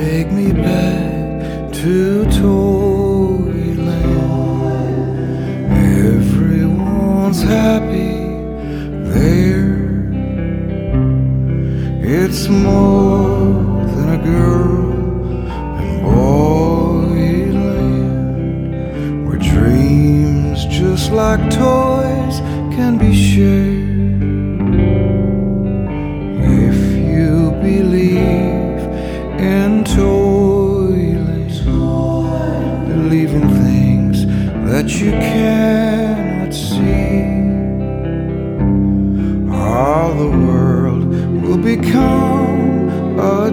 Take me back to Toyland. Everyone's happy there. It's more than a girl and boy land, where dreams just like toys can be shared. If you believe in Toyland, believe in things that you cannot see, all the world will become a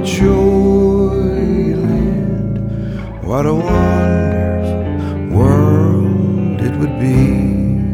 joyland. What a wonderful world it would be.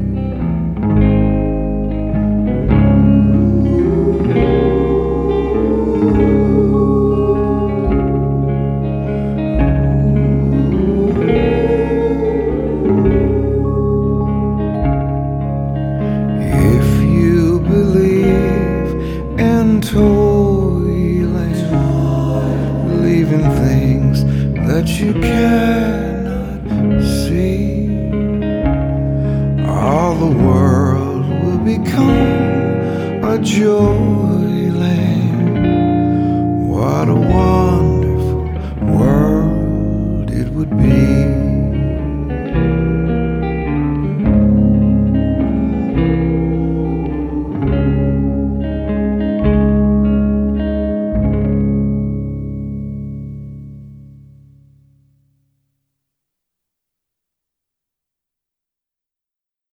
Toyland, believe in things that you cannot see, all the world will become a joy.